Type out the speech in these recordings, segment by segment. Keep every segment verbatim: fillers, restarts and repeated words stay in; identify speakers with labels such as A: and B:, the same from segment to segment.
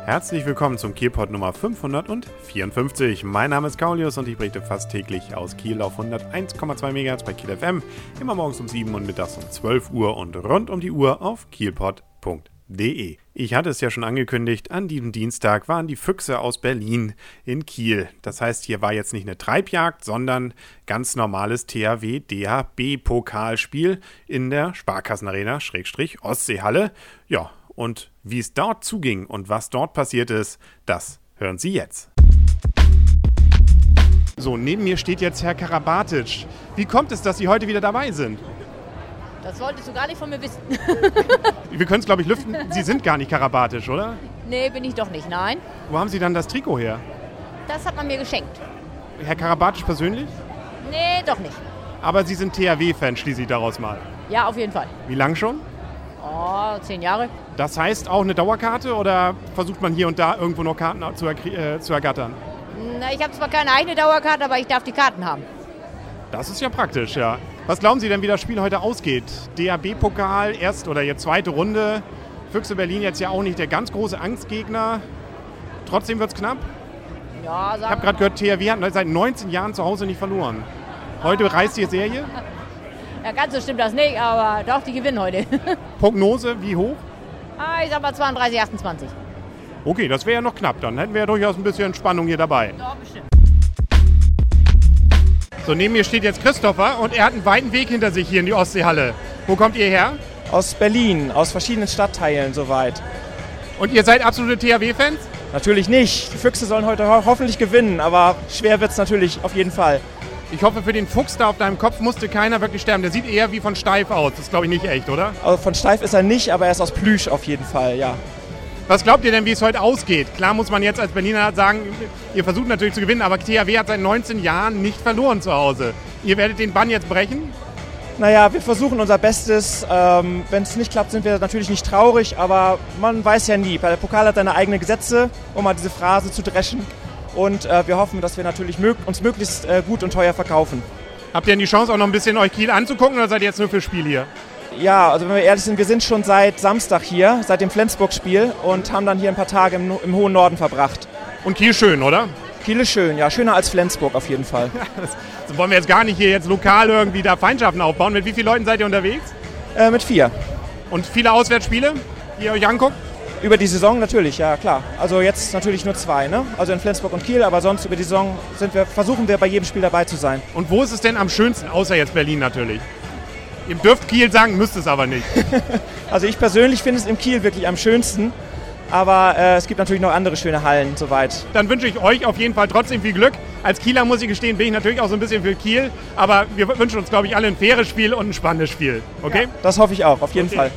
A: Herzlich willkommen zum Kielpod Nummer fünfhundertvierundfünfzig. Mein Name ist Kaulius und ich berichte fast täglich aus Kiel auf hunderteins Komma zwei Megahertz bei Kiel F M, immer morgens um sieben und mittags um zwölf Uhr und rund um die Uhr auf kielpod punkt de. Ich hatte es ja schon angekündigt, an diesem Dienstag waren die Füchse aus Berlin in Kiel. Das heißt, hier war jetzt nicht eine Treibjagd, sondern ganz normales T H W D H B-Pokalspiel in der Sparkassenarena Schrägstrich Ostseehalle. Ja, und wie es dort zuging und was dort passiert ist, das hören Sie jetzt. So, neben mir steht jetzt Herr Karabatic. Wie kommt es, dass Sie heute wieder dabei sind?
B: Das wolltest du gar nicht von mir wissen.
A: Wir können es, glaube ich, lüften. Sie sind gar nicht Karabatic, oder?
B: Nee, bin ich doch nicht, nein.
A: Wo haben Sie dann das Trikot her?
B: Das hat man mir geschenkt.
A: Herr Karabatic persönlich?
B: Nee, doch nicht.
A: Aber Sie sind T H W-Fan, schließe ich daraus mal.
B: Ja, auf jeden Fall.
A: Wie lang schon?
B: Oh, zehn Jahre.
A: Das heißt auch eine Dauerkarte oder versucht man hier und da irgendwo noch Karten zu, äh, zu ergattern?
B: Na, ich habe zwar keine eigene Dauerkarte, aber ich darf die Karten haben.
A: Das ist ja praktisch, ja. Was glauben Sie denn, wie das Spiel heute ausgeht? D H B-Pokal, erst oder jetzt zweite Runde. Füchse Berlin jetzt ja auch nicht der ganz große Angstgegner. Trotzdem wird es knapp?
B: Ja, sagen
A: Ich habe gerade gehört, T H W hat seit neunzehn Jahren zu Hause nicht verloren. Heute reißt die Serie?
B: Ja, ganz so stimmt das nicht, aber doch, die gewinnen heute.
A: Prognose, wie hoch?
B: Ah, ich sag mal zweiunddreißig, achtundzwanzig.
A: Okay, das wäre ja noch knapp. Dann hätten wir ja durchaus ein bisschen Spannung hier dabei.
B: Ja, bestimmt.
A: So, neben mir steht jetzt Christopher und er hat einen weiten Weg hinter sich hier in die Ostseehalle. Wo kommt ihr her?
C: Aus Berlin, aus verschiedenen Stadtteilen soweit.
A: Und ihr seid absolute T H W-Fans?
C: Natürlich nicht. Die Füchse sollen heute ho- hoffentlich gewinnen, aber schwer wird es natürlich auf jeden Fall.
A: Ich hoffe, für den Fuchs da auf deinem Kopf musste keiner wirklich sterben. Der sieht eher wie von Steif aus. Das ist, glaube ich, nicht echt, oder?
C: Also von Steif ist er nicht, aber er ist aus Plüsch auf jeden Fall, ja.
A: Was glaubt ihr denn, wie es heute ausgeht? Klar muss man jetzt als Berliner sagen, ihr versucht natürlich zu gewinnen, aber T H W hat seit neunzehn Jahren nicht verloren zu Hause. Ihr werdet den Bann jetzt brechen?
C: Naja, wir versuchen unser Bestes. Ähm, wenn es nicht klappt, sind wir natürlich nicht traurig, aber man weiß ja nie. Der Pokal hat seine eigenen Gesetze, um mal diese Phrase zu dreschen. Und äh, wir hoffen, dass wir natürlich mög- uns möglichst äh, gut und teuer verkaufen.
A: Habt ihr denn die Chance, auch noch ein bisschen euch Kiel anzugucken oder seid ihr jetzt nur fürs Spiel hier?
C: Ja, also wenn wir ehrlich sind, wir sind schon seit Samstag hier, seit dem Flensburg-Spiel und haben dann hier ein paar Tage im, im hohen Norden verbracht.
A: Und Kiel schön, oder?
C: Kiel ist schön, ja, schöner als Flensburg auf jeden Fall.
A: Das wollen wir jetzt gar nicht hier jetzt lokal irgendwie da Feindschaften aufbauen. Mit wie vielen Leuten seid ihr unterwegs?
C: Äh, mit vier.
A: Und viele Auswärtsspiele, die ihr euch anguckt?
C: Über die Saison natürlich, ja klar. Also jetzt natürlich nur zwei, ne? Also in Flensburg und Kiel, aber sonst über die Saison sind wir, versuchen wir bei jedem Spiel dabei zu sein.
A: Und wo ist es denn am schönsten, außer jetzt Berlin natürlich? Ihr dürft Kiel sagen, müsst es aber nicht.
C: Also ich persönlich finde es im Kiel wirklich am schönsten, aber äh, es gibt natürlich noch andere schöne Hallen soweit.
A: Dann wünsche ich euch auf jeden Fall trotzdem viel Glück. Als Kieler muss ich gestehen, bin ich natürlich auch so ein bisschen für Kiel, aber wir wünschen uns, glaube ich, alle ein faires Spiel und ein spannendes Spiel. Okay?
C: Ja, das hoffe ich auch, auf jeden
A: okay.
C: Fall.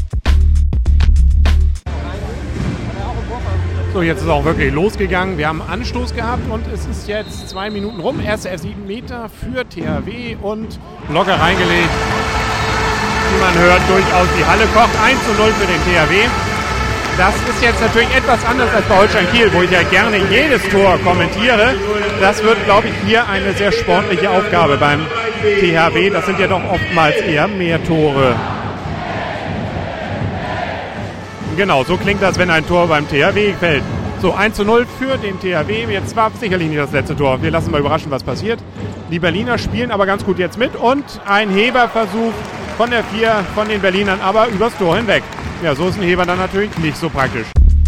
A: So, jetzt ist es auch wirklich losgegangen. Wir haben Anstoß gehabt und es ist jetzt zwei Minuten rum. Erste R sieben Meter für T H W und locker reingelegt. Wie man hört, durchaus die Halle kocht. eins zu null für den T H W. Das ist jetzt natürlich etwas anders als bei Holstein Kiel, wo ich ja gerne jedes Tor kommentiere. Das wird, glaube ich, hier eine sehr sportliche Aufgabe beim T H W. Das sind ja doch oftmals eher mehr Tore. Genau, so klingt das, wenn ein Tor beim T H W fällt. So, eins zu null für den T H W. Jetzt war sicherlich nicht das letzte Tor. Wir lassen mal überraschen, was passiert. Die Berliner spielen aber ganz gut jetzt mit. Und ein Heberversuch von der vier von den Berlinern, aber übers Tor hinweg. Ja, so ist ein Heber dann natürlich nicht so praktisch.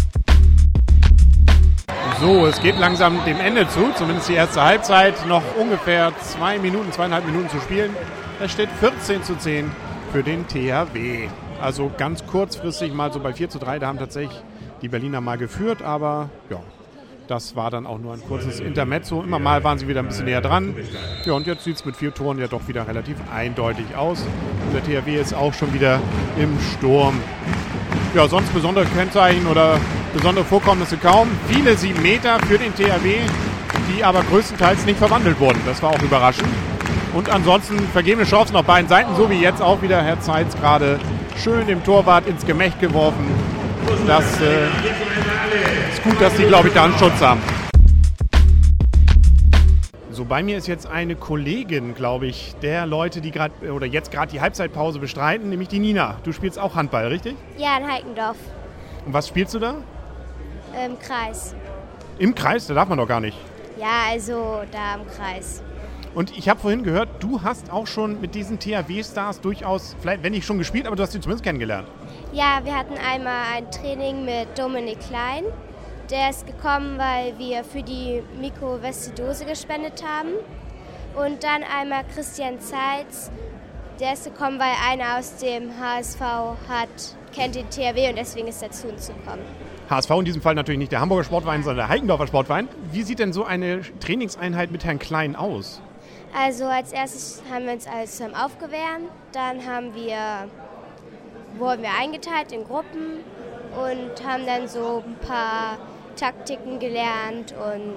A: So, es geht langsam dem Ende zu. Zumindest die erste Halbzeit. Noch ungefähr zwei Minuten, zweieinhalb Minuten zu spielen. Es steht vierzehn zu zehn für den T H W. Also ganz kurzfristig mal so bei vier zu drei, da haben tatsächlich die Berliner mal geführt, aber ja, das war dann auch nur ein kurzes Intermezzo. Immer mal waren sie wieder ein bisschen näher dran. Ja, und jetzt sieht es mit vier Toren ja doch wieder relativ eindeutig aus. Und der T H W ist auch schon wieder im Sturm. Ja, sonst besondere Kennzeichen oder besondere Vorkommnisse kaum. Viele sieben Meter für den T H W, die aber größtenteils nicht verwandelt wurden. Das war auch überraschend. Und ansonsten vergebene Chancen auf beiden Seiten, so wie jetzt auch wieder Herr Zeitz gerade schön dem Torwart ins Gemächt geworfen. Das äh, ist gut, dass die, glaube ich, da einen Schutz haben. So, bei mir ist jetzt eine Kollegin, glaube ich, der Leute, die gerade oder jetzt gerade die Halbzeitpause bestreiten, nämlich die Nina. Du spielst auch Handball, richtig?
D: Ja, in Heikendorf.
A: Und was spielst du da?
D: Im Kreis.
A: Im Kreis? Da darf man doch gar nicht.
D: Ja, also da im Kreis.
A: Und ich habe vorhin gehört, du hast auch schon mit diesen T H W-Stars durchaus, vielleicht wenn nicht schon gespielt, aber du hast sie zumindest kennengelernt.
D: Ja, wir hatten einmal ein Training mit Dominik Klein. Der ist gekommen, weil wir für die Mikrovestidose gespendet haben. Und dann einmal Christian Zeitz. Der ist gekommen, weil einer aus dem H S V hat, kennt den T H W und deswegen ist er zu uns gekommen.
A: H S V in diesem Fall natürlich nicht der Hamburger Sportverein, sondern der Heikendorfer Sportverein. Wie sieht denn so eine Trainingseinheit mit Herrn Klein aus?
D: Also als erstes haben wir uns alles zusammen aufgewärmt. Dann haben wir, wurden wir eingeteilt in Gruppen und haben dann so ein paar Taktiken gelernt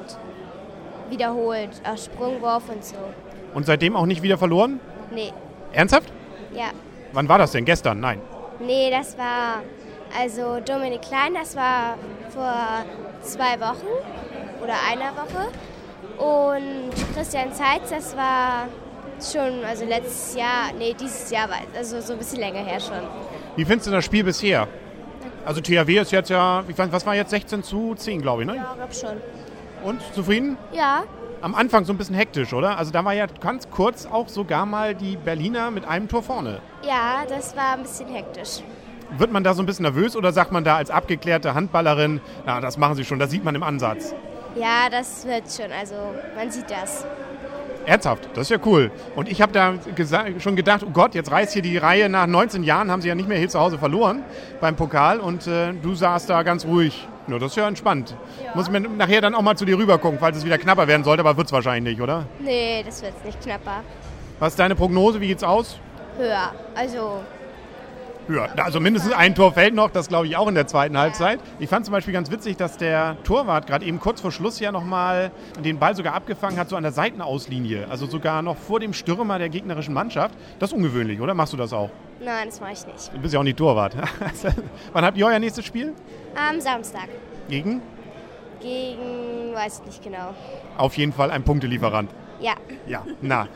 D: und wiederholt, auch Sprungwurf und so.
A: Und seitdem auch nicht wieder verloren?
D: Nee.
A: Ernsthaft?
D: Ja.
A: Wann war das denn? Gestern? Nein.
D: Nee, das war, also Dominik Klein, das war vor zwei Wochen oder einer Woche. Und Christian Zeitz, das war schon, also letztes Jahr, nee, dieses Jahr war es, also so ein bisschen länger her schon.
A: Wie findest du das Spiel bisher? Also T H W ist jetzt ja, was war jetzt, sechzehn zu zehn, glaube ich, ne?
D: Ja, glaub schon.
A: Und, zufrieden?
D: Ja.
A: Am Anfang so ein bisschen hektisch, oder? Also da war ja ganz kurz auch sogar mal die Berliner mit einem Tor vorne.
D: Ja, das war ein bisschen hektisch.
A: Wird man da so ein bisschen nervös oder sagt man da als abgeklärte Handballerin, na, das machen sie schon, das sieht man im Ansatz?
D: Ja, das wird schon, also man sieht das.
A: Ernsthaft, das ist ja cool. Und ich habe da gesa- schon gedacht, oh Gott, jetzt reißt hier die Reihe, nach neunzehn Jahren haben sie ja nicht mehr hier zu Hause verloren beim Pokal und äh, du saßt da ganz ruhig. Ja, das ist ja entspannt. Ja. Muss man nachher dann auch mal zu dir rüber gucken, falls es wieder knapper werden sollte, aber wird es wahrscheinlich nicht, oder?
D: Nee, das wird nicht knapper.
A: Was ist deine Prognose, wie geht's aus?
D: Höher, also...
A: Ja, also mindestens ein Tor fällt noch, das glaube ich auch in der zweiten ja. Halbzeit. Ich fand zum Beispiel ganz witzig, dass der Torwart gerade eben kurz vor Schluss ja nochmal den Ball sogar abgefangen hat, so an der Seitenauslinie. Also sogar noch vor dem Stürmer der gegnerischen Mannschaft. Das ist ungewöhnlich, oder? Machst du das auch?
D: Nein, das mache ich nicht.
A: Du bist ja auch nicht Torwart. Wann habt ihr euer nächstes Spiel?
D: Am Samstag.
A: Gegen?
D: Gegen, weiß ich nicht genau.
A: Auf jeden Fall ein Punktelieferant.
D: Ja.
A: Ja, na.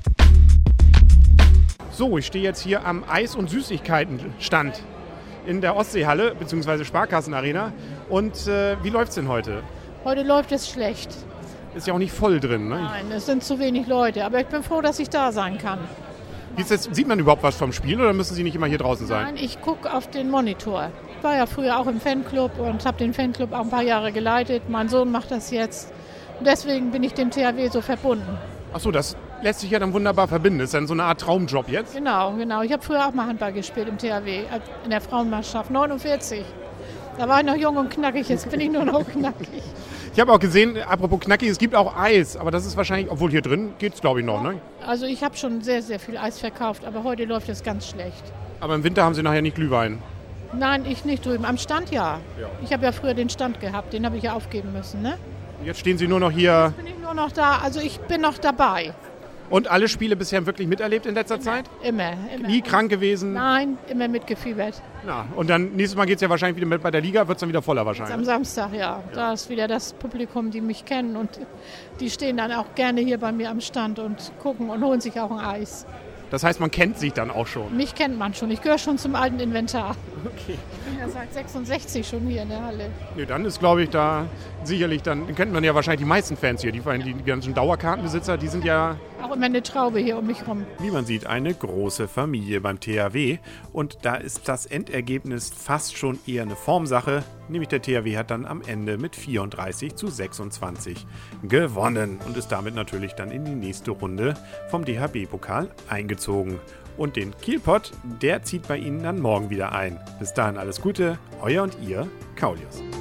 A: So, ich stehe jetzt hier am Eis- und Süßigkeiten-Stand in der Ostseehalle bzw. Sparkassenarena. Und äh, wie läuft's denn heute?
E: Heute läuft es schlecht.
A: Ist ja auch nicht voll drin, ne?
E: Nein, es sind zu wenig Leute, aber ich bin froh, dass ich da sein kann.
A: Wie ist das, sieht man überhaupt was vom Spiel oder müssen Sie nicht immer hier draußen sein?
E: Nein, ich gucke auf den Monitor. Ich war ja früher auch im Fanclub und habe den Fanclub auch ein paar Jahre geleitet. Mein Sohn macht das jetzt. Und deswegen bin ich dem T H W so verbunden.
A: Ach so, das lässt sich ja dann wunderbar verbinden. Das ist dann so eine Art Traumjob jetzt?
E: Genau, genau. Ich habe früher auch mal Handball gespielt im T H W, in der Frauenmannschaft, neunundvierzig. Da war ich noch jung und knackig, jetzt bin ich nur noch knackig.
A: Ich habe auch gesehen, apropos knackig, es gibt auch Eis, aber das ist wahrscheinlich, obwohl hier drin geht es glaube ich noch, ne?
E: Also ich habe schon sehr, sehr viel Eis verkauft, aber heute läuft es ganz schlecht.
A: Aber im Winter haben Sie nachher nicht Glühwein?
E: Nein, ich nicht drüben. Am Stand ja.
A: ja.
E: Ich habe ja früher den Stand gehabt, den habe ich ja aufgeben müssen, ne?
A: Jetzt stehen Sie nur noch hier.
E: Jetzt bin ich nur noch da, also ich bin noch dabei.
A: Und alle Spiele bisher wirklich miterlebt in letzter
E: immer,
A: Zeit?
E: Immer, immer.
A: Nie krank gewesen?
E: Nein, immer mitgefiebert.
A: Ja, und dann nächstes Mal geht es ja wahrscheinlich wieder mit bei der Liga, wird es dann wieder voller wahrscheinlich.
E: Am Samstag, ja. ja. Da ist wieder das Publikum, die mich kennen und die stehen dann auch gerne hier bei mir am Stand und gucken und holen sich auch ein Eis.
A: Das heißt, man kennt sich dann auch schon?
E: Mich kennt man schon. Ich gehöre schon zum alten Inventar.
A: Okay.
E: Ich bin ja seit sechsundsechzig schon hier in der Halle.
A: Nee, dann ist, glaube ich, da sicherlich, dann kennt man ja wahrscheinlich die meisten Fans hier. Die, die ganzen Dauerkartenbesitzer, die sind ja...
E: Auch immer eine Traube hier um mich rum.
A: Wie man sieht, eine große Familie beim T H W. Und da ist das Endergebnis fast schon eher eine Formsache. Nämlich der T H W hat dann am Ende mit vierunddreißig zu sechsundzwanzig gewonnen. Und ist damit natürlich dann in die nächste Runde vom D H B-Pokal eingezogen. Und den Kielpott, der zieht bei Ihnen dann morgen wieder ein. Bis dahin alles Gute, euer und ihr, Kaulius.